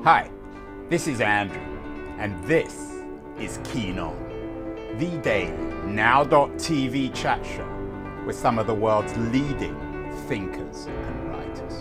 Hi, this is Andrew, and this is Keen On, the daily now.tv chat show with some of the world's leading thinkers and writers.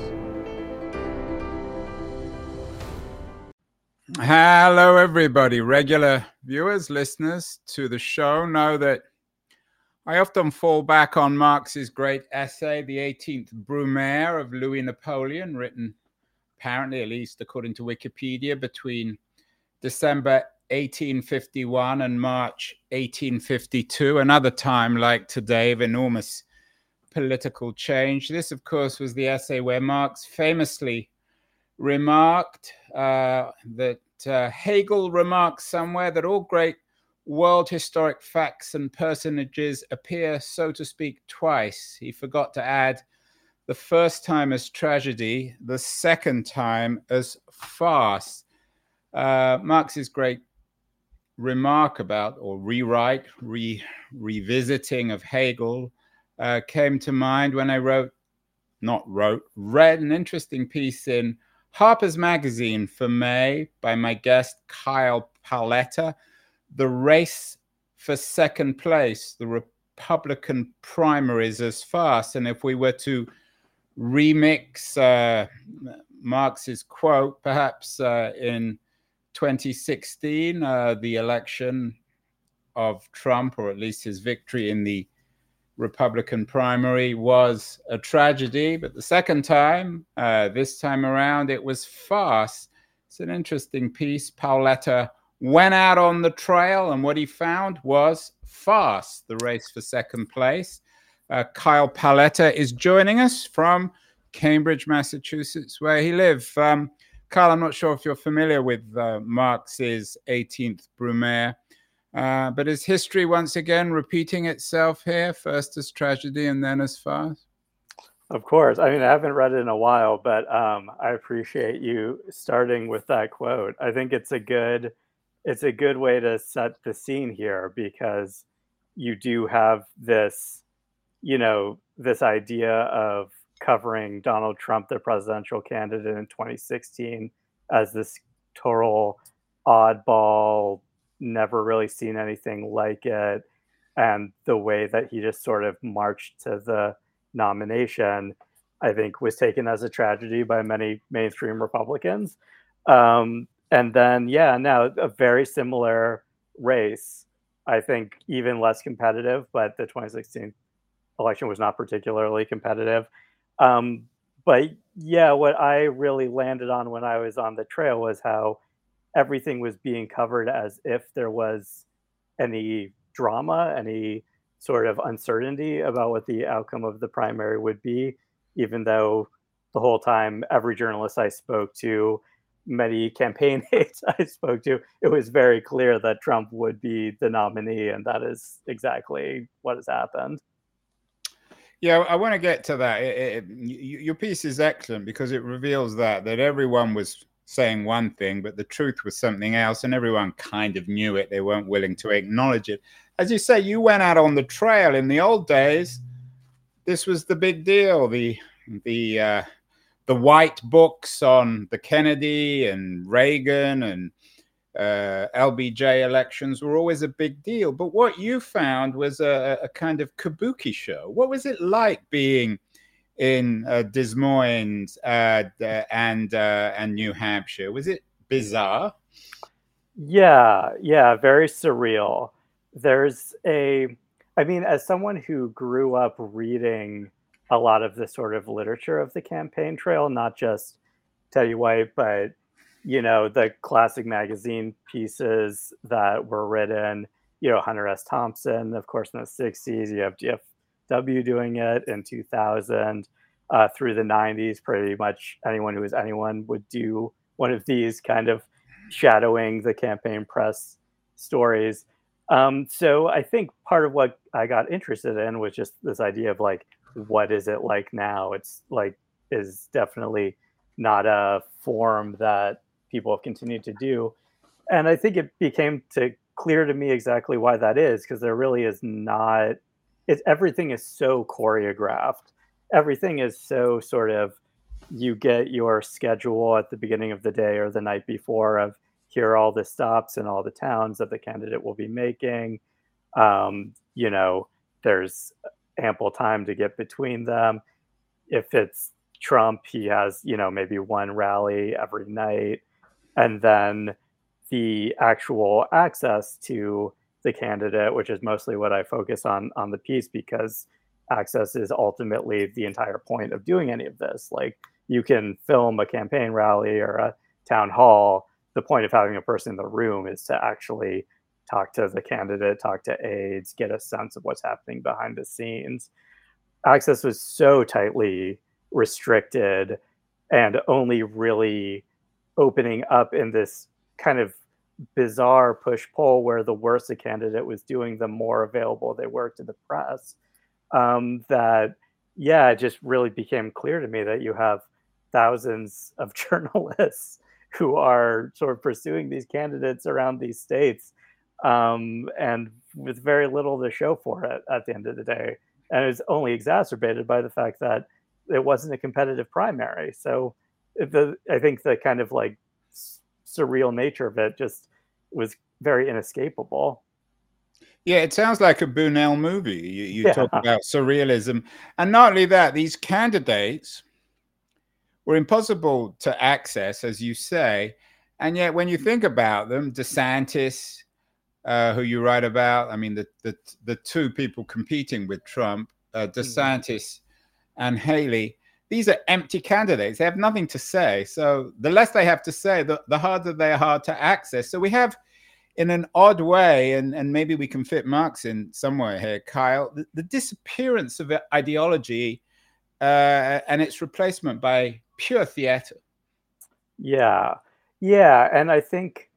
Hello, everybody. Regular viewers, listeners to the show know that I often fall back on Marx's great essay, The 18th Brumaire of Louis Napoleon, written apparently, at least according to Wikipedia, between December 1851 and March 1852, another time like today of enormous political change. This, of course, was the essay where Marx famously remarked that Hegel remarked somewhere that all great world historic facts and personages appear, so to speak, twice. He forgot to add the first time as tragedy, the second time as farce. Marx's great remark about, or revisiting of Hegel came to mind when I read an interesting piece in Harper's Magazine for May by my guest Kyle Paletta, The Race for Second Place, the Republican Primaries as Farce. And if we were to remix Marx's quote, perhaps in 2016, the election of Trump, or at least his victory in the Republican primary, was a tragedy. But the second time, this time around, it was farce. It's an interesting piece. Paoletta went out on the trail, and what he found was farce, the race for second place. Kyle Paletta is joining us from Cambridge, Massachusetts, where he lives. Kyle, I'm not sure if you're familiar with Marx's 18th Brumaire, but is history once again repeating itself here, first as tragedy and then as farce? Of course. I mean, I haven't read it in a while, but I appreciate you starting with that quote. I think it's a good way to set the scene here, because you do have this, this idea of covering Donald Trump, the presidential candidate in 2016, as this total oddball, never really seen anything like it. And the way that he just sort of marched to the nomination, I think, was taken as a tragedy by many mainstream Republicans. And then, now a very similar race, I think even less competitive, but the 2016 election was not particularly competitive. But what I really landed on when I was on the trail was how everything was being covered as if there was any drama, any sort of uncertainty about what the outcome of the primary would be, even though the whole time every journalist I spoke to, many campaign aides I spoke to, it was very clear that Trump would be the nominee, and that is exactly what has happened. Yeah, I want to get to that. Your piece is excellent because it reveals that everyone was saying one thing, but the truth was something else, and everyone kind of knew it. They weren't willing to acknowledge it. As you say, you went out on the trail. In the old days, this was the big deal. The white books on the Kennedy and Reagan and LBJ elections were always a big deal. But what you found was a kind of kabuki show. What was it like being in Des Moines and New Hampshire? Was it bizarre? Yeah, very surreal. As someone who grew up reading a lot of the sort of literature of the campaign trail, not just Teddy White, but the classic magazine pieces that were written, Hunter S. Thompson, of course, in the 60s, you have DFW doing it in 2000, through the 90s, pretty much anyone who was anyone would do one of these kind of shadowing the campaign press stories. So I think part of what I got interested in was just this idea of like, what is it like now? It's like, is definitely not a form that people have continued to do. And I think it became clear to me exactly why that is, because there really is not, everything is so choreographed. Everything is so sort of you get your schedule at the beginning of the day or the night before of here are all the stops in all the towns that the candidate will be making. You know, there's ample time to get between them. If it's Trump, he has, you know, maybe one rally every night. And then the actual access to the candidate, which is mostly what I focus on the piece, because access is ultimately the entire point of doing any of this. Like, you can film a campaign rally or a town hall. The point of having a person in the room is to actually talk to the candidate, talk to aides, get a sense of what's happening behind the scenes. Access was so tightly restricted and only really opening up in this kind of bizarre push pull where the worse a candidate was doing, the more available they were to the press. That, yeah, it just really became clear to me that you have thousands of journalists who are sort of pursuing these candidates around these states, and with very little to show for it at the end of the day. And it's only exacerbated by the fact that it wasn't a competitive primary. So I think the kind of like surreal nature of it just was very inescapable. Yeah, it sounds like a Buñuel movie. You talk Yeah. about surrealism. And not only that, these candidates were impossible to access, as you say. And yet, when you think about them, DeSantis, who you write about, I mean, the two people competing with Trump, DeSantis and Haley, these are empty candidates. They have nothing to say. So the less they have to say, the harder they are hard to access. So we have, in an odd way, and maybe we can fit Marx in somewhere here, Kyle, the disappearance of ideology and its replacement by pure theater. Yeah. Yeah. And I think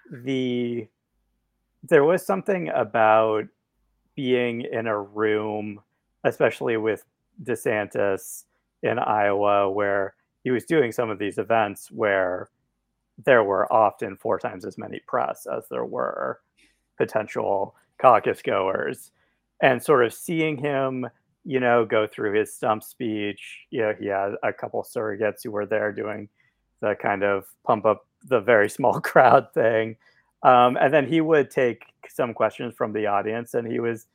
there was something about being in a room, especially with DeSantis in Iowa, where he was doing some of these events where there were often 4 times as many press as there were potential caucus goers. And sort of seeing him, you know, go through his stump speech, you know, he had a couple surrogates who were there doing the kind of pump up the very small crowd thing. And then he would take some questions from the audience, and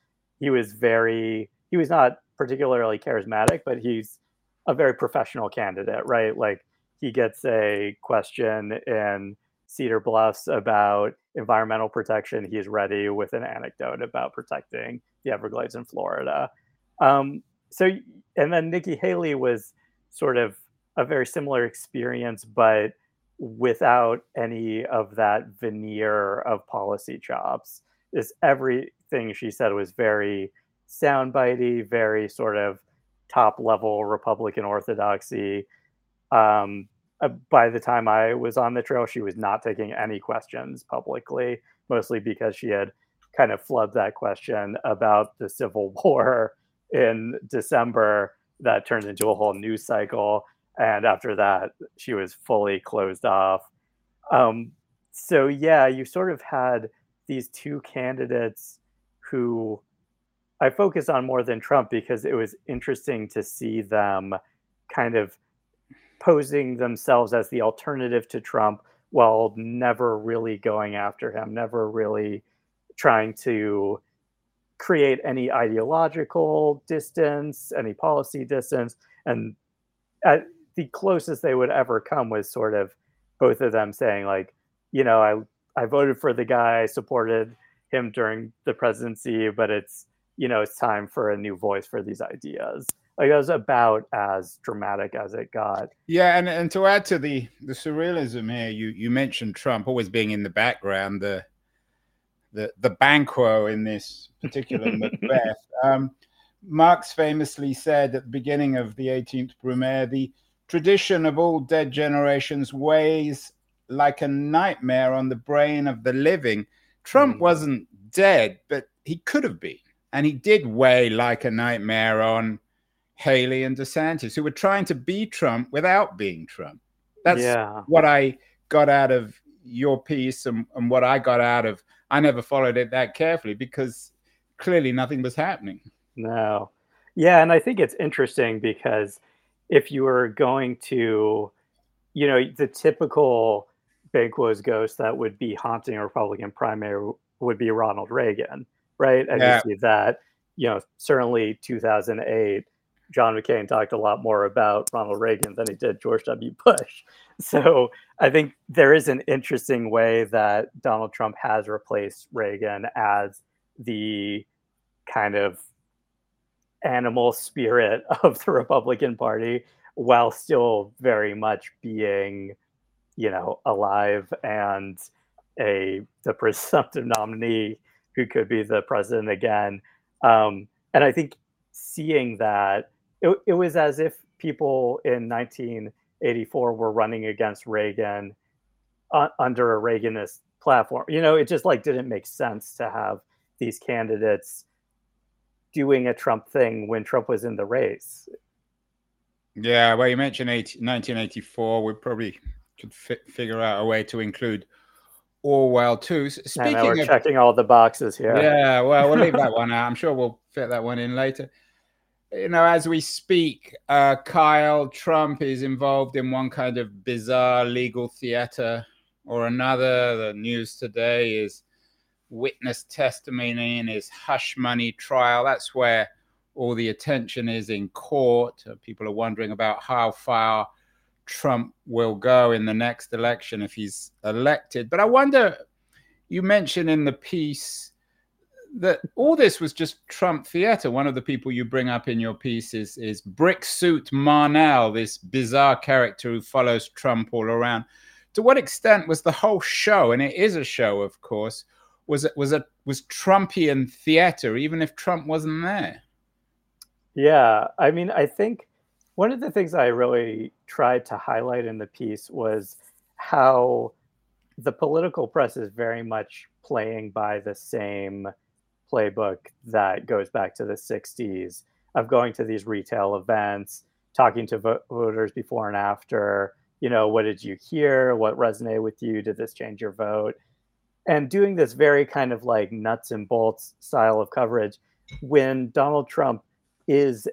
he was not particularly charismatic, but he's a very professional candidate, right? Like, he gets a question in Cedar Bluffs about environmental protection. He's ready with an anecdote about protecting the Everglades in Florida. Um, so, and then Nikki Haley was sort of a very similar experience, but without any of that veneer of policy chops. Is everything she said was very soundbitey, very sort of top level Republican orthodoxy. By the time I was on the trail, she was not taking any questions publicly, mostly because she had kind of flubbed that question about the Civil War in December that turned into a whole news cycle. And after that, she was fully closed off. So, yeah, you sort of had these two candidates who I focus on more than Trump because it was interesting to see them kind of posing themselves as the alternative to Trump while never really going after him, never really trying to create any ideological distance, any policy distance. And at the closest they would ever come was sort of both of them saying, like, you know, I voted for the guy, I supported him during the presidency, but it's, you know, it's time for a new voice for these ideas. Like, it was about as dramatic as it got. Yeah, and to add to the surrealism here, you mentioned Trump always being in the background, the Banquo in this particular Macbeth. Marx famously said at the beginning of the 18th Brumaire, the tradition of all dead generations weighs like a nightmare on the brain of the living. Trump wasn't dead, but he could have been. And he did weigh like a nightmare on Haley and DeSantis, who were trying to be Trump without being Trump. That's what I got out of your piece and what I got out of, I never followed it that carefully because clearly nothing was happening. No. Yeah, and I think it's interesting because if you were going to, the typical Banquo's ghost that would be haunting a Republican primary would be Ronald Reagan, right? And you Yeah, see that, certainly 2008, John McCain talked a lot more about Ronald Reagan than he did George W. Bush. So I think there is an interesting way that Donald Trump has replaced Reagan as the kind of animal spirit of the Republican Party while still very much being, alive and the presumptive nominee who could be the president again. And I think seeing that, it was as if people in 1984 were running against Reagan under a Reaganist platform. It just like didn't make sense to have these candidates doing a Trump thing when Trump was in the race. Yeah, well, you mentioned 1984. We probably could figure out a way to include Orwell too. Speaking we're checking all the boxes here. Yeah, well, we'll leave that one out. I'm sure we'll fit that one in later. As we speak, Kyle, Trump is involved in one kind of bizarre legal theater or another. The news today is witness testimony in his hush money trial. That's where all the attention is in court. People are wondering about how far Trump will go in the next election if he's elected. But I wonder, you mentioned in the piece that all this was just Trump theater. One of the people you bring up in your piece is Brick Suit Marnell, this bizarre character who follows Trump all around. To what extent was the whole show, and it is a show, of course, was Trumpian theater, even if Trump wasn't there? Yeah, I mean, I think one of the things I really tried to highlight in the piece was how the political press is very much playing by the same playbook that goes back to the 60s of going to these retail events, talking to voters before and after, what did you hear? What resonated with you? Did this change your vote? And doing this very kind of like nuts and bolts style of coverage when Donald Trump is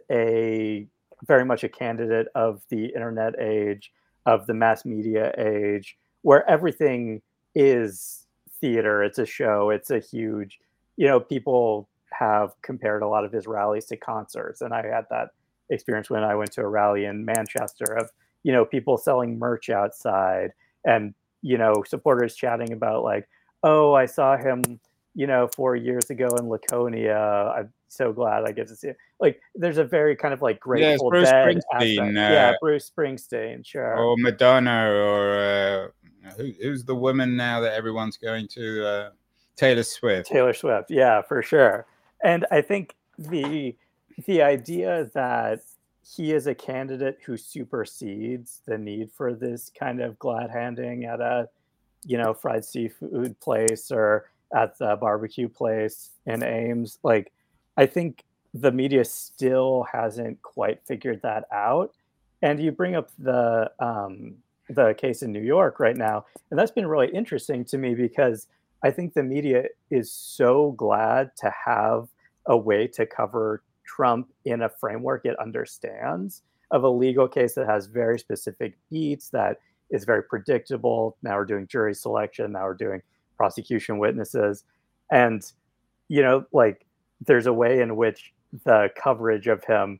very much a candidate of the internet age, of the mass media age, where everything is theater. It's a show. It's a huge, people have compared a lot of his rallies to concerts. And I had that experience when I went to a rally in Manchester of, people selling merch outside and, supporters chatting about like, oh, I saw him, 4 years ago in Laconia. I'm so glad I get to see it. Like, there's a very kind of like Grateful Dead aspect. Yeah, Bruce Springsteen, sure. Or Madonna, or who's the woman now that everyone's going to? Taylor Swift. Taylor Swift, yeah, for sure. And I think the idea that he is a candidate who supersedes the need for this kind of glad handing at a, fried seafood place or at the barbecue place in Ames. Like, I think the media still hasn't quite figured that out. And you bring up the case in New York right now, and that's been really interesting to me because I think the media is so glad to have a way to cover Trump in a framework it understands of a legal case that has very specific beats, that is very predictable. Now we're doing jury selection. Now we're doing prosecution witnesses. And, like there's a way in which the coverage of him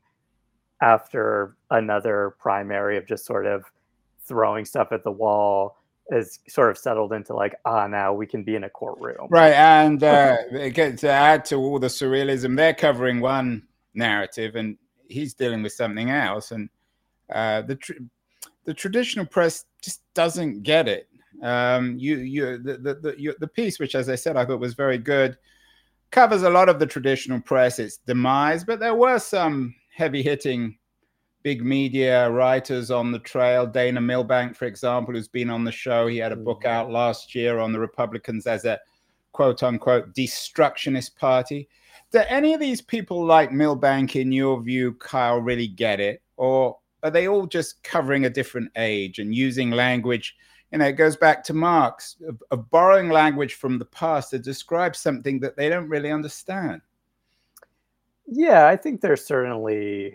after another primary of just sort of throwing stuff at the wall is sort of settled into like, now we can be in a courtroom. Right. And to add to all the surrealism, they're covering one narrative and he's dealing with something else. And the traditional press just doesn't get it. The piece, which, as I said, I thought was very good, covers a lot of the traditional press, its demise, but there were some heavy-hitting big media writers on the trail. Dana Milbank, for example, who's been on the show. He had a book out last year on the Republicans as a quote-unquote destructionist party. Do any of these people like Milbank, in your view, Kyle, really get it? Or are they all just covering a different age and using language? It goes back to Marx, of borrowing language from the past to describe something that they don't really understand. Yeah, I think there's certainly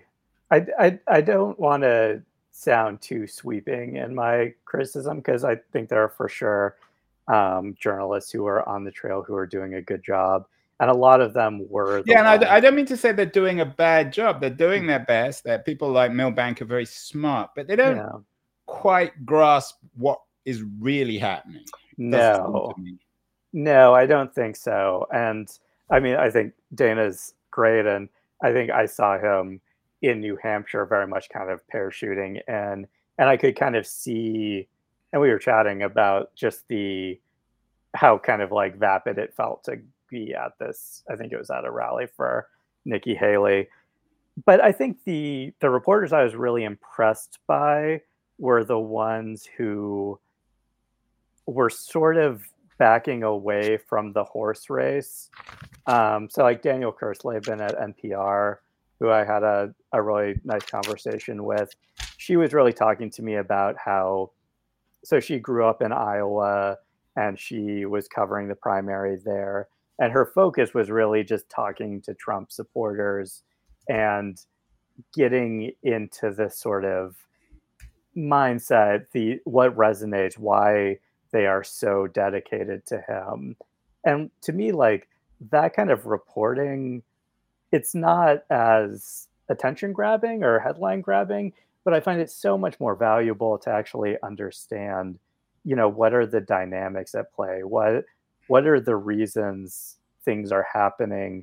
I don't want to sound too sweeping in my criticism because I think there are for sure journalists who are on the trail who are doing a good job, and a lot of them were the Yeah, and ones. I don't mean to say they're doing a bad job. They're doing their best. That people like Milbank are very smart, but they don't Yeah, quite grasp what is really happening. Doesn't seem to no, me. no, I don't think so. And I mean, I think Dana's great, and I think I saw him in New Hampshire very much kind of parachuting, and I could kind of see, and we were chatting about just the how kind of like vapid it felt to be at this. I think it was at a rally for Nikki Haley. But I think the reporters I was really impressed by were the ones who were sort of backing away from the horse race. So like Daniel Kurtzleben at NPR, who I had a really nice conversation with, she was really talking to me about how, so she grew up in Iowa and she was covering the primary there. And her focus was really just talking to Trump supporters and getting into this sort of mindset, the what resonates, why they are so dedicated to him. And to me, like that kind of reporting, it's not as attention grabbing or headline grabbing, but I find it so much more valuable to actually understand, what are the dynamics at play? What are the reasons things are happening,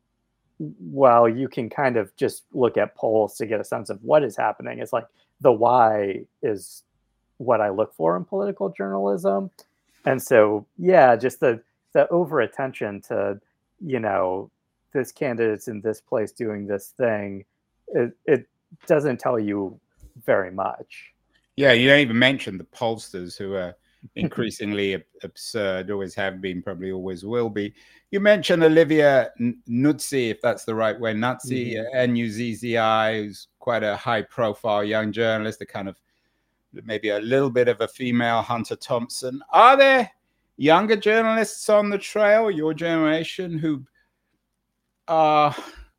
while you can kind of just look at polls to get a sense of what is happening. It's like the why is what I look for in political journalism. And so, yeah, just the over attention to, you know, this candidate's in this place doing this thing, it doesn't tell you very much. Yeah, you don't even mention the pollsters who are increasingly absurd, always have been, probably always will be. You mentioned Olivia Nuzzi, if that's the right way, Nuzzi, Nuzzi, who's quite a high-profile young journalist, a kind of maybe a little bit of a female Hunter Thompson. Are there younger journalists on the trail, your generation, who are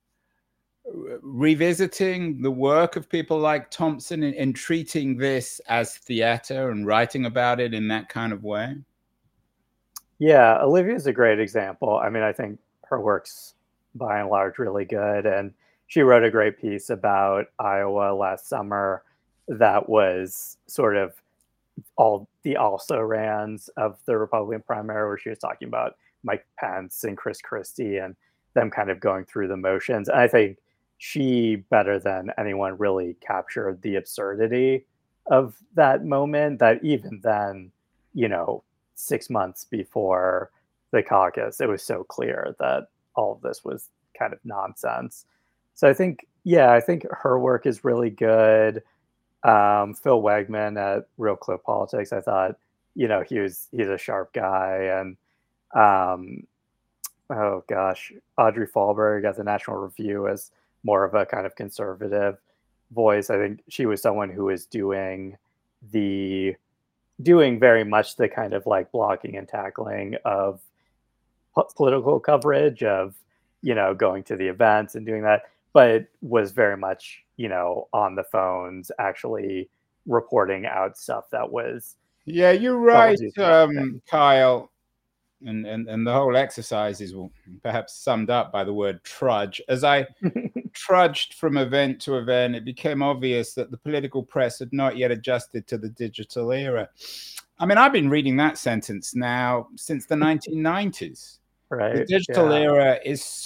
revisiting the work of people like Thompson and treating this as theater and writing about it in that kind of way? Yeah, Olivia's a great example. I mean, I think her work's by and large really good. And she wrote a great piece about Iowa last summer that was sort of all the also rans of the Republican primary, where she was talking about Mike Pence and Chris Christie and them kind of going through the motions. And I think she, better than anyone, really captured the absurdity of that moment. That even then, you know, 6 months before the caucus, it was so clear that all of this was kind of nonsense. So I think, yeah, I think her work is really good. Phil Wegman at Real Clear Politics, I thought, he's a sharp guy, and um, oh gosh, Audrey Fahlberg at the National Review as more of a kind of conservative voice. I think she was someone who was the doing very much the kind of like blocking and tackling of political coverage of, going to the events and doing that, but was very much, on the phones, actually reporting out stuff that was Yeah, you're that right, was useful to him. Kyle. And the whole exercise is perhaps summed up by the word trudge. As I trudged from event to event, it became obvious that the political press had not yet adjusted to the digital era. I mean, I've been reading that sentence now since the 1990s. The Right. digital Yeah. era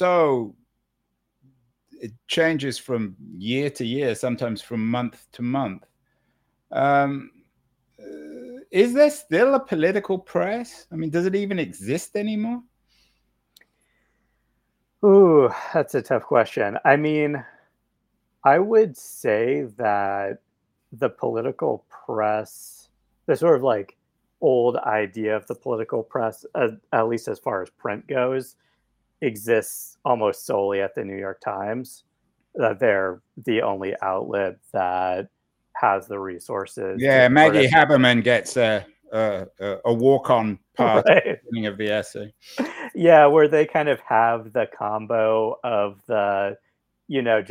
it changes from year to year, sometimes from month to month. Um, is there still a political press? I mean, does it even exist anymore? Ooh, that's a tough question. I mean, I would say that the political press, the sort of like old idea of the political press, at least as far as print goes, exists almost solely at the New York Times. That they're the only outlet that has the resources to Yeah, sort Maggie of Haberman gets a walk-on part at the right. beginning of the essay. Yeah, where they kind of have the combo of just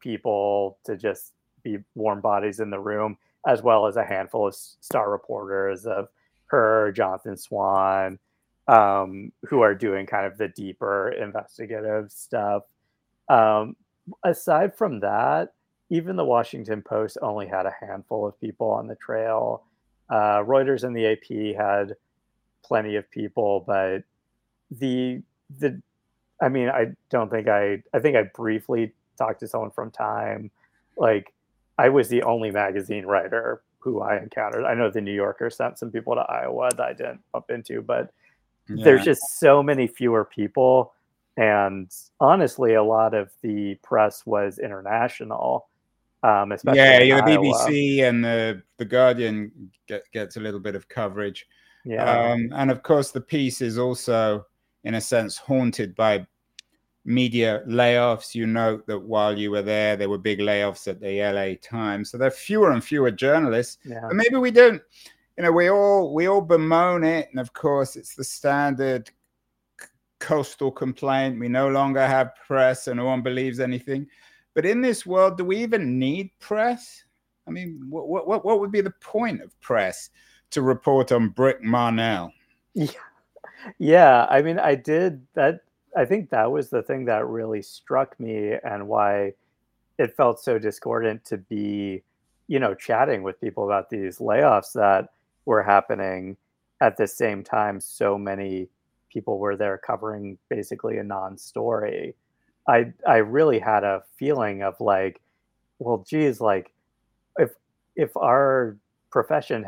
people to just be warm bodies in the room, as well as a handful of star reporters of her, Jonathan Swan, who are doing kind of the deeper investigative stuff. Um, Aside from that, even the Washington Post only had a handful of people on the trail. Reuters and the AP had plenty of people, but the I mean, I don't think I think I briefly talked to someone from Time. Like, I was the only magazine writer who I encountered. I know the New Yorker sent some people to Iowa that I didn't bump into, but there's just so many fewer people. And honestly, a lot of the press was international, especially in the Iowa. BBC and the Guardian gets a little bit of coverage. Yeah. And of course, the piece is also, in a sense, haunted by media layoffs. You note that while you were there were big layoffs at the LA Times. So there are fewer and fewer journalists. Yeah. But maybe we don't, we all bemoan it. And of course, it's the standard coastal complaint. We no longer have press and no one believes anything. But in this world, do we even need press? I mean, what would be the point of press to report on Brick Marnell? Yeah. I mean, I think that was the thing that really struck me, and why it felt so discordant to be, chatting with people about these layoffs that were happening at the same time. So many people were there covering basically a non-story. I really had a feeling of like, well, geez, like if our profession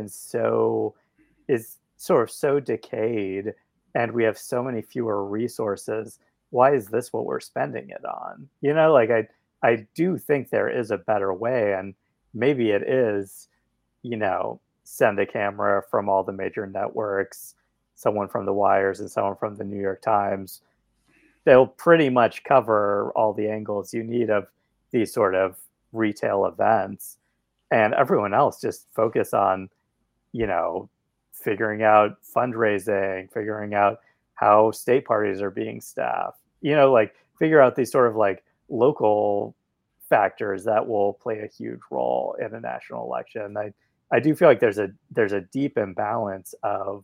is sort of so decayed, and we have so many fewer resources, why is this what we're spending it on? Like, I do think there is a better way, and maybe it is, send a camera from all the major networks, someone from the Wires and someone from the New York Times. They'll pretty much cover all the angles you need of these sort of retail events, and everyone else just focus on, figuring out fundraising, figuring out how state parties are being staffed, like figure out these sort of like local factors that will play a huge role in a national election. I do feel like there's a deep imbalance of,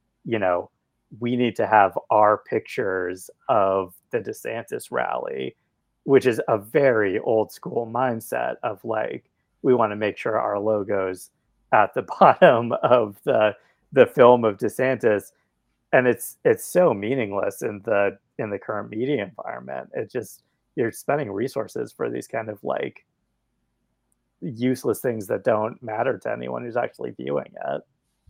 we need to have our pictures of the DeSantis rally, which is a very old school mindset of like, we want to make sure our logo's at the bottom of the film of DeSantis. And it's so meaningless in the current media environment. It just, you're spending resources for these kind of like useless things that don't matter to anyone who's actually viewing it.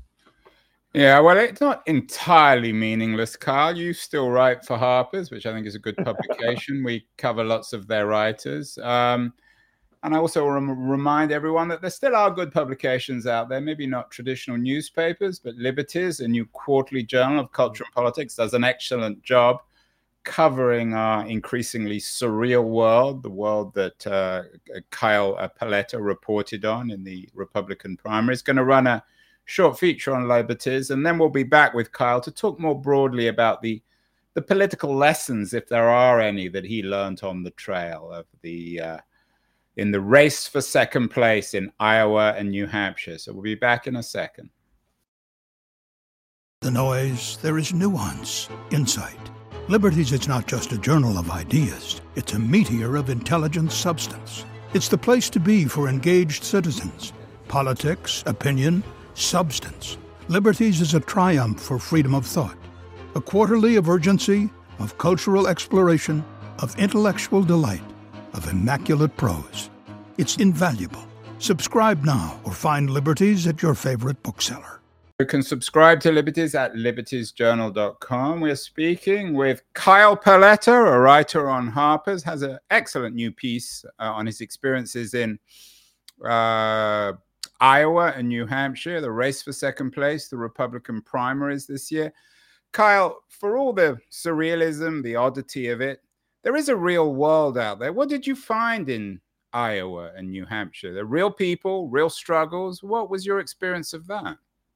Yeah, well, it's not entirely meaningless, Carl. You still write for Harper's, which I think is a good publication. We cover lots of their writers. And I also remind everyone that there still are good publications out there, maybe not traditional newspapers, but Liberties, a new quarterly journal of culture and politics, does an excellent job covering our increasingly surreal world, the world that Kyle Paletta reported on in the Republican primary. Is going to run a short feature on Liberties, and then we'll be back with Kyle to talk more broadly about the political lessons, if there are any, that he learned on the trail of in the race for second place in Iowa and New Hampshire. So we'll be back in a second. The noise, there is nuance, insight. Liberties is not just a journal of ideas. It's a meteor of intelligent substance. It's the place to be for engaged citizens. Politics, opinion, substance. Liberties is a triumph for freedom of thought. A quarterly of urgency, of cultural exploration, of intellectual delight, of immaculate prose. It's invaluable. Subscribe now or find Liberties at your favorite bookseller. You can subscribe to Liberties at libertiesjournal.com. We're speaking with Kyle Paletta, a writer on Harper's, has an excellent new piece on his experiences in Iowa and New Hampshire, the race for second place, the Republican primaries this year. Kyle, for all the surrealism, the oddity of it, there is a real world out there. What did you find in Iowa and New Hampshire? The real people, real struggles. What was your experience of that?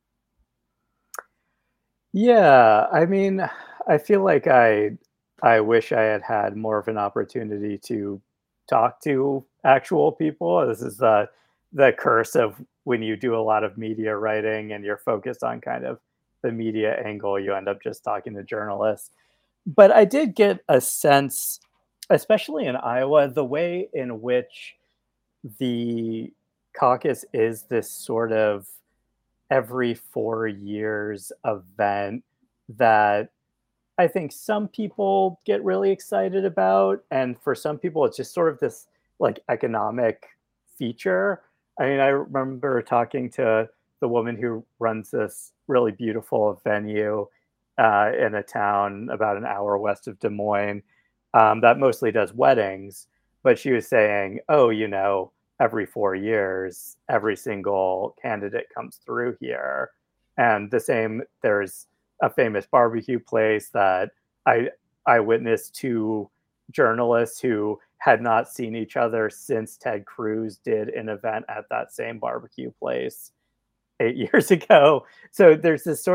Yeah, I mean, I feel like I wish I had had more of an opportunity to talk to actual people. This is the curse of when you do a lot of media writing and you're focused on kind of the media angle, you end up just talking to journalists. But I did get a sense, especially in Iowa, the way in which the caucus is this sort of every 4 years event that I think some people get really excited about. And for some people, it's just sort of this like economic feature. I mean, I remember talking to the woman who runs this really beautiful venue in a town about an hour west of Des Moines that mostly does weddings. But she was saying, oh, every 4 years, every single candidate comes through here. And the same, there's a famous barbecue place that I witnessed two journalists who had not seen each other since Ted Cruz did an event at that same barbecue place 8 years ago. So there's this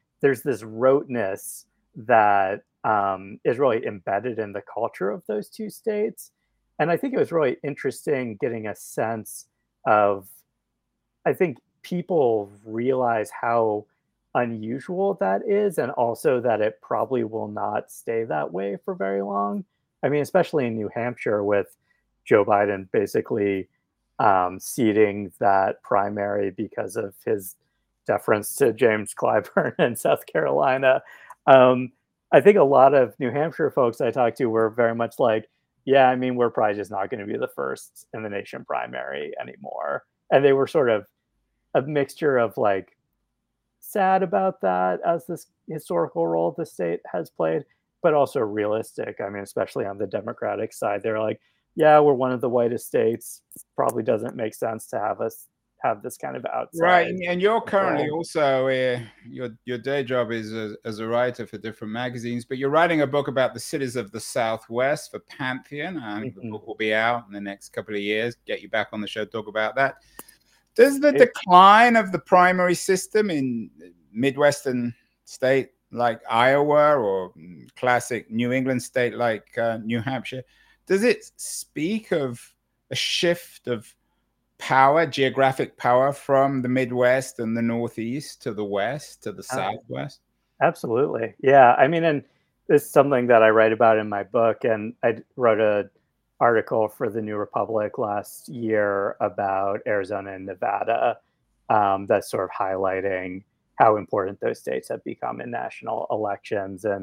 roteness that is really embedded in the culture of those two states. And I think it was really interesting getting a sense of, I think people realize how unusual that is, and also that it probably will not stay that way for very long. I mean, especially in New Hampshire with Joe Biden basically ceding that primary because of his deference to James Clyburn in South Carolina. I think a lot of New Hampshire folks I talked to were very much like, yeah, I mean, we're probably just not going to be the first in the nation primary anymore. And they were sort of a mixture of like sad about that as this historical role the state has played, but also realistic. I mean, especially on the Democratic side, they're like, yeah, we're one of the whitest states. Probably doesn't make sense to have us have this kind of outside. Right, and you're currently also your day job is as a writer for different magazines, but you're writing a book about the cities of the Southwest for Pantheon, and the book will be out in the next couple of years. Get you back on the show, talk about that. Does the decline of the primary system in Midwestern state like Iowa or classic New England state like New Hampshire, does it speak of a shift of power, geographic power from the Midwest and the Northeast to the West, to the Southwest? Absolutely. Yeah. I mean, and it's something that I write about in my book. And I wrote an article for the New Republic last year about Arizona and Nevada that's sort of highlighting how important those states have become in national elections. And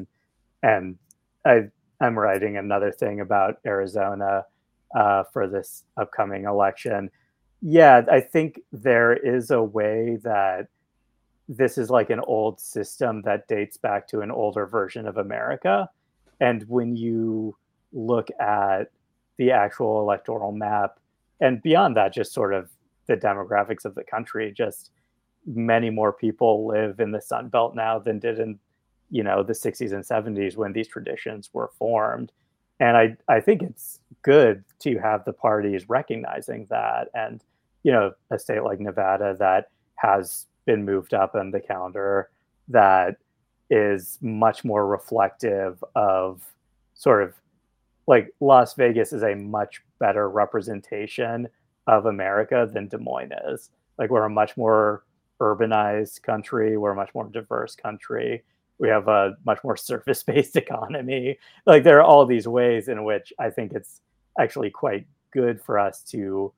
I'm writing another thing about Arizona for this upcoming election. Yeah, I think there is a way that this is like an old system that dates back to an older version of America. And when you look at the actual electoral map, and beyond that, just sort of the demographics of the country, just many more people live in the Sun Belt now than did in, the 60s and 70s when these traditions were formed. And I think it's good to have the parties recognizing that. And, a state like Nevada that has been moved up on the calendar that is much more reflective of sort of like Las Vegas is a much better representation of America than Des Moines is. Like we're a much more urbanized country. We're a much more diverse country. We have a much more service-based economy. Like there are all these ways in which I think it's actually quite good for us to,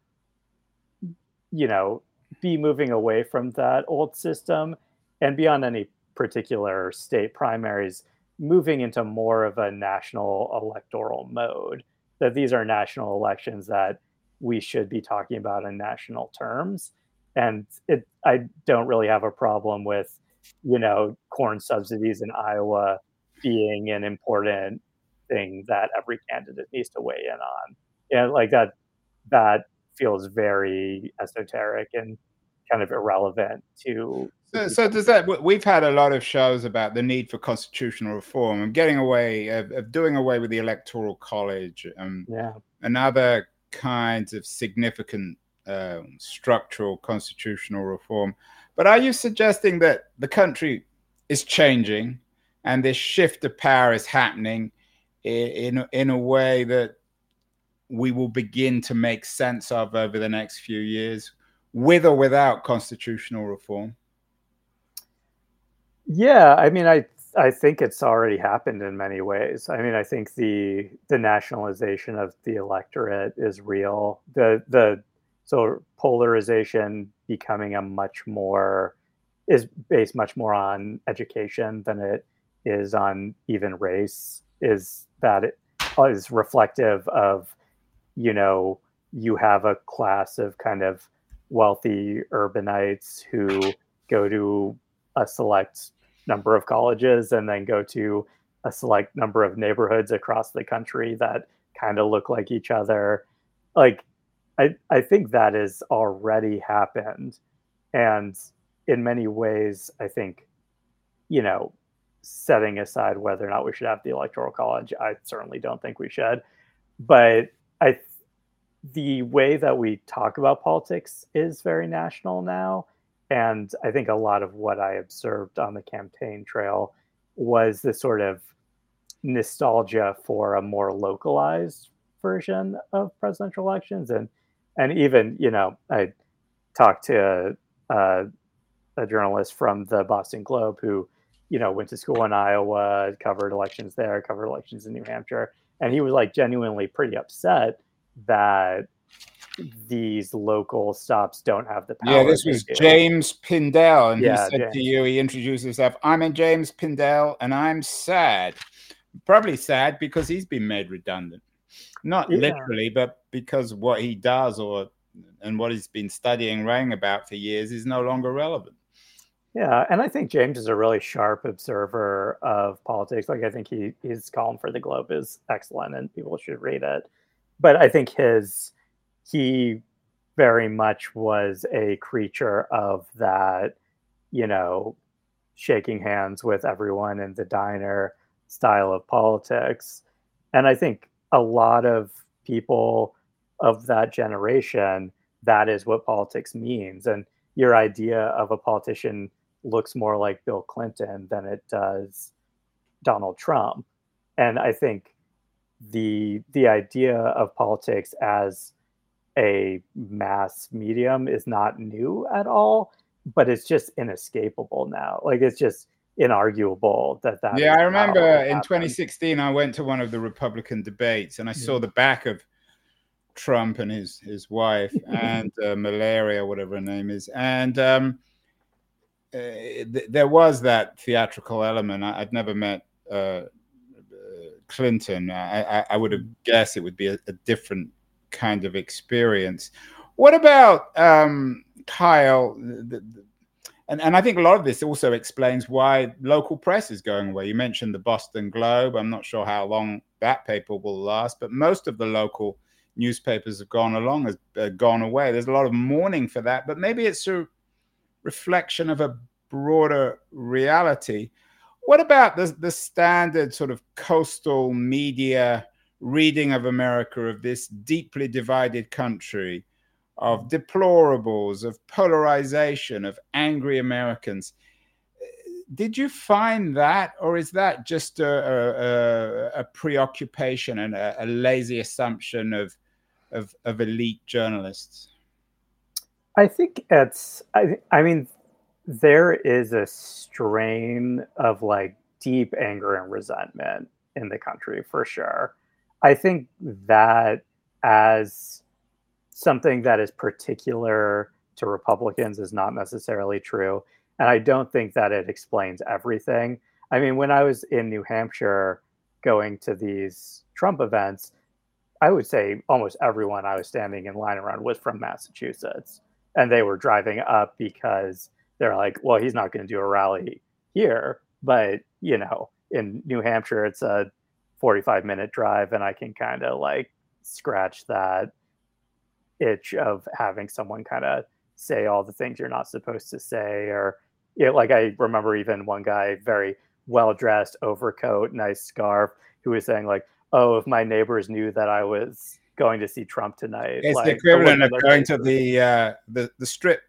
be moving away from that old system and beyond any particular state primaries, moving into more of a national electoral mode, that these are national elections that we should be talking about in national terms. And I don't really have a problem with, corn subsidies in Iowa being an important thing that every candidate needs to weigh in on. Yeah, like that feels very esoteric and kind of irrelevant to. So does that? We've had a lot of shows about the need for constitutional reform and getting away of doing away with the Electoral College and other kinds of significant structural constitutional reform. But are you suggesting that the country is changing and this shift of power is happening in a way that we will begin to make sense of over the next few years, with or without constitutional reform? Yeah, I mean, I think it's already happened in many ways. I mean, I think the nationalization of the electorate is real. The so polarization becoming is based much more on education than it is on even race. Is that it is reflective of, you have a class of kind of wealthy urbanites who go to a select number of colleges and then go to a select number of neighborhoods across the country that kind of look like each other. Like, I think that has already happened. And in many ways, I think, setting aside whether or not we should have the Electoral College, I certainly don't think we should. But the way that we talk about politics is very national now. And I think a lot of what I observed on the campaign trail was this sort of nostalgia for a more localized version of presidential elections. And even, I talked to a journalist from the Boston Globe who, went to school in Iowa, covered elections there, covered elections in New Hampshire. And he was like genuinely pretty upset that these local stops don't have the power. Yeah, this was James Pindell, and he said James. to you, he introduced himself, "I'm in James Pindell, and I'm sad." Probably sad because he's been made redundant. Not literally, but because what he does and what he's been studying, writing about for years is no longer relevant. Yeah, and I think James is a really sharp observer of politics. Like, I think his column for the Globe is excellent, and people should read it. But I think he very much was a creature of that, shaking hands with everyone in the diner style of politics. And I think a lot of people of that generation, that is what politics means. And your idea of a politician looks more like Bill Clinton than it does Donald Trump. And I think the idea of politics as a mass medium is not new at all, but it's just inescapable now. Like, it's just inarguable that. Yeah, I remember in 2016, I went to one of the Republican debates and I saw the back of Trump and his wife and Malaria, whatever her name is. And there was that theatrical element. I'd never met Clinton. I would have guessed it would be a different kind of experience. What about Kyle? And I think a lot of this also explains why local press is going away. You mentioned the Boston Globe. I'm not sure how long that paper will last, but most of the local newspapers have gone away. There's a lot of mourning for that, but maybe it's a reflection of a broader reality. What about the standard sort of coastal media reading of America, of this deeply divided country, of deplorables, of polarization, of angry Americans? Did you find that, or is that just a preoccupation and a lazy assumption of elite journalists? I think I mean, there is a strain of like deep anger and resentment in the country for sure. I think that as something that is particular to Republicans is not necessarily true. And I don't think that it explains everything. I mean, when I was in New Hampshire going to these Trump events, I would say almost everyone I was standing in line around was from Massachusetts. And they were driving up because they're like, well, he's not going to do a rally here. But, in New Hampshire, it's a 45-minute drive, and I can kind of like scratch that itch of having someone kind of say all the things you're not supposed to say. Or, like, I remember even one guy, very well-dressed, overcoat, nice scarf, who was saying like, oh, if my neighbors knew that I was going to see Trump tonight. It's like, the equivalent of going to the strip.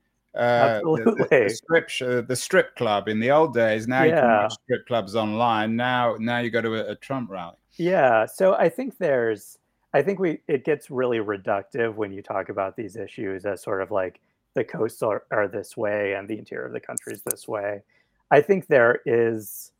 The strip club in the old days. Now you can watch strip clubs online. Now you go to a Trump rally. Yeah. So I think there's I think it gets really reductive when you talk about these issues as sort of like the coasts are this way and the interior of the country is this way. I think there's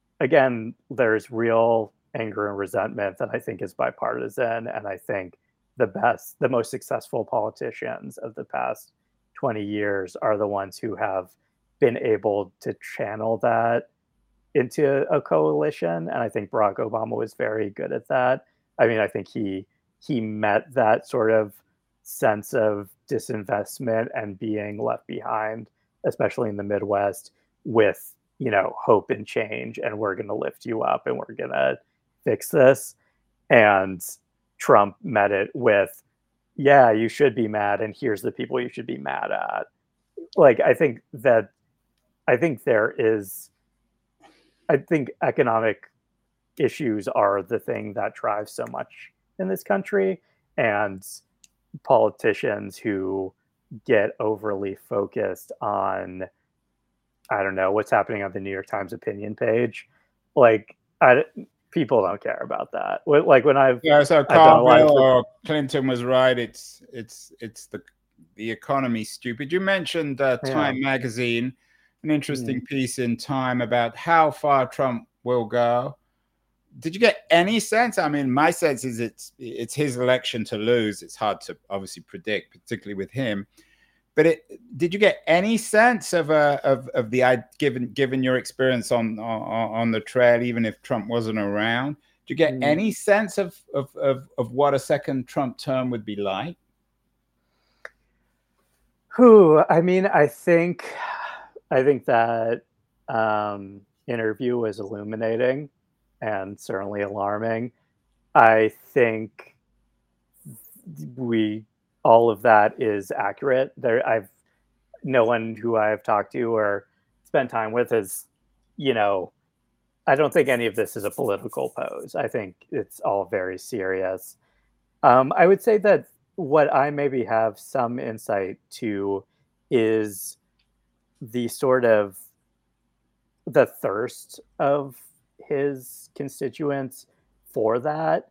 real anger and resentment that I think is bipartisan. And I think the most successful politicians of the past 20 years are the ones who have been able to channel that into a coalition. And I think Barack Obama was very good at that. I mean, I think he met that sort of sense of disinvestment and being left behind, especially in the Midwest, with, hope and change, and we're going to lift you up and we're going to fix this. And Trump met it with, yeah, you should be mad, and here's the people you should be mad at. Like, I think economic issues are the thing that drives so much in this country, and politicians who get overly focused on, I don't know, what's happening on the New York Times opinion page. Like, people don't care about that. Like when so Carville or Clinton was right. It's the economy stupid. You mentioned Time magazine, an interesting piece in Time about how far Trump will go. Did you get any sense? I mean, my sense is it's his election to lose. It's hard to obviously predict, particularly with him. But did you get any sense of the given your experience on the trail, even if Trump wasn't around? Do you get any sense of what a second Trump term would be like? I mean, I think that interview was illuminating and certainly alarming. I think all of that is accurate. No one who I've talked to or spent time with is, I don't think any of this is a political pose. I think it's all very serious. I would say that what I maybe have some insight to is the sort of the thirst of his constituents for that,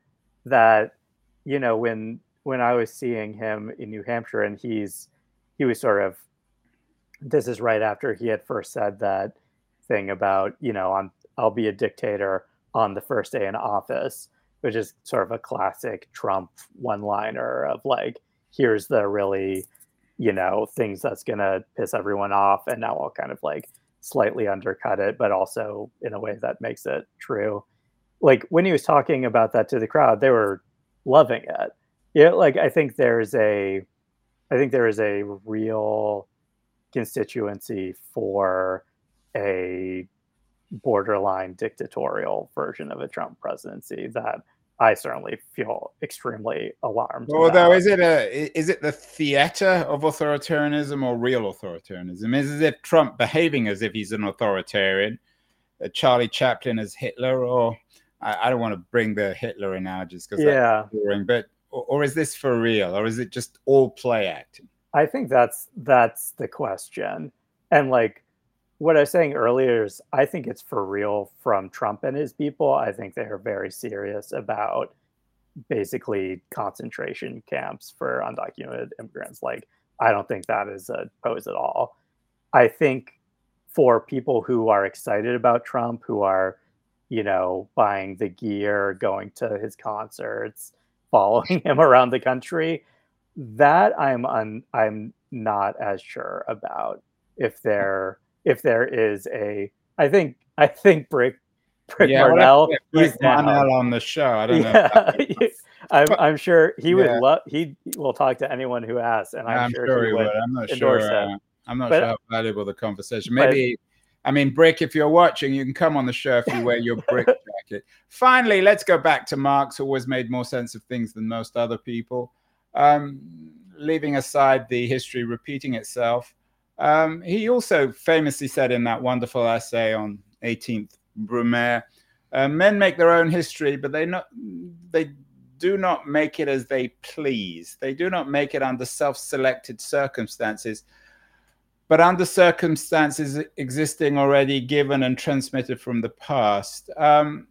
when I was seeing him in New Hampshire, and he was sort of, this is right after he had first said that thing about, I'll be a dictator on the first day in office, which is sort of a classic Trump one-liner of like, here's the really, things that's going to piss everyone off. And now I'll kind of like slightly undercut it, but also in a way that makes it true. Like when he was talking about that to the crowd, they were loving it. Yeah, like I think there is a real constituency for a borderline dictatorial version of a Trump presidency that I certainly feel extremely alarmed about. Although, is it the theater of authoritarianism or real authoritarianism? Is it as if Trump behaving as if he's an authoritarian, Charlie Chaplin as Hitler, or I don't want to bring the Hitler analogies because that's boring, but or is this for real, or is it just all play acting? I think that's the question. And like what I was saying earlier is I think it's for real from Trump and his people. I think they are very serious about basically concentration camps for undocumented immigrants. Like, I don't think that is a pose at all. I think for people who are excited about Trump, who are, buying the gear, going to his concerts, following him around the country, that I'm not as sure about. If there is I think Brick Marnell, he's Marnell on the show. I don't know. I'm sure he would love. He will talk to anyone who asks, and I'm sure he would. I'm not sure. I'm not sure how valuable the conversation. Maybe. I mean, Brick, if you're watching, you can come on the show if you wear your Brick jacket. Finally, let's go back to Marx, who always made more sense of things than most other people. Leaving aside the history repeating itself, he also famously said in that wonderful essay on 18th Brumaire, men make their own history, but they do not make it as they please. They do not make it under self-selected circumstances, but under circumstances existing already given and transmitted from the past.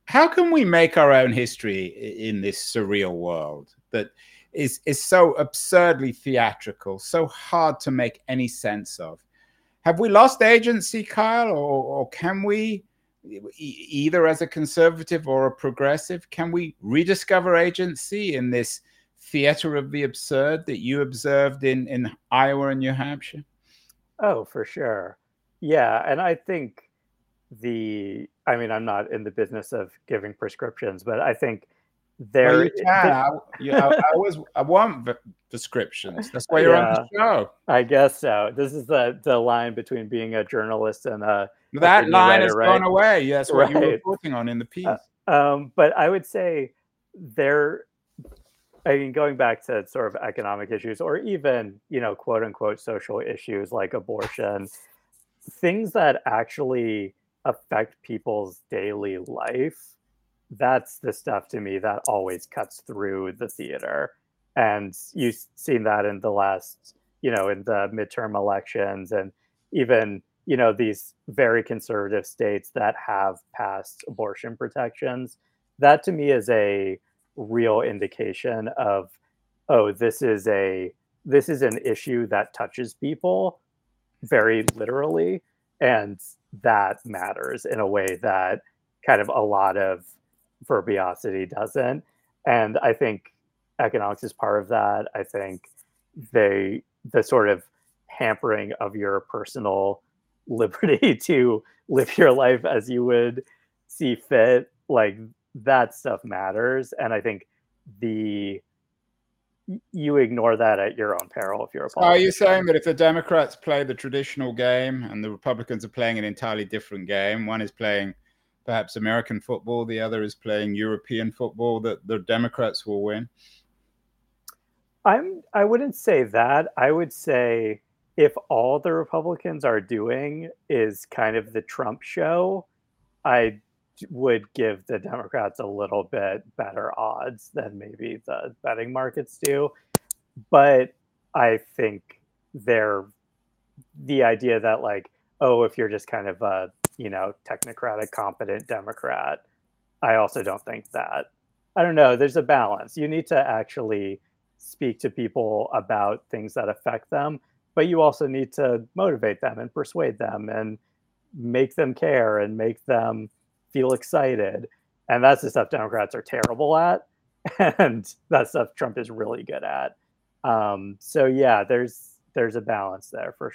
how can we make our own history in this surreal world that is so absurdly theatrical, so hard to make any sense of? Have we lost agency, Kyle, or can we, either as a conservative or a progressive, can we rediscover agency in this theater of the absurd that you observed in Iowa and New Hampshire? Oh, for sure. Yeah, and I think I mean, I'm not in the business of giving prescriptions, but I think Well, there, you can. I want prescriptions. That's why you're on the yeah, show. I guess so. This is the line between being a journalist and a That opinion line writer, has right? gone away. That's what you were Right. reporting on in the piece. But I would say there, I mean, going back to sort of economic issues or even, quote unquote social issues like abortion, things that actually affect people's daily life, that's the stuff to me that always cuts through the theater. And you've seen that in the last, in the midterm elections and even, these very conservative states that have passed abortion protections. That to me is a real indication of, oh, this is an issue that touches people very literally, and that matters in a way that kind of a lot of verbiosity doesn't. And I think economics is part of that. I think the sort of hampering of your personal liberty to live your life as you would see fit, like that stuff matters. And I think the you ignore that at your own peril if you're a politician. Are you saying that if the Democrats play the traditional game and the Republicans are playing an entirely different game, one is playing perhaps American football, the other is playing European football, that the Democrats will win? I wouldn't say that. I would say if all the Republicans are doing is kind of the Trump show, I would give the Democrats a little bit better odds than maybe the betting markets do. But I think the idea that like, oh, if you're just kind of a, technocratic, competent Democrat, I also don't think that. I don't know. There's a balance. You need to actually speak to people about things that affect them, but you also need to motivate them and persuade them and make them care and make them feel excited. And that's the stuff Democrats are terrible at. And that stuff Trump is really good at. So yeah, there's a balance there for